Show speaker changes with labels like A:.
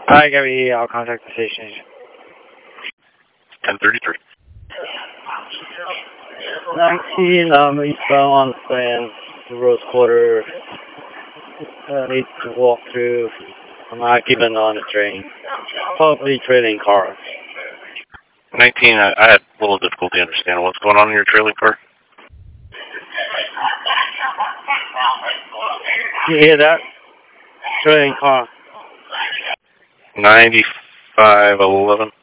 A: Hi, Gary. I'll contact the station.
B: 1033.
A: 19, eastbound on San Rose Quarter. Need to walk through. I'm not keeping on the train. Probably trailing car.
B: 19, I had a little difficulty understanding what's going on in your trailing car.
A: You hear that? Trailing car.
B: 9511.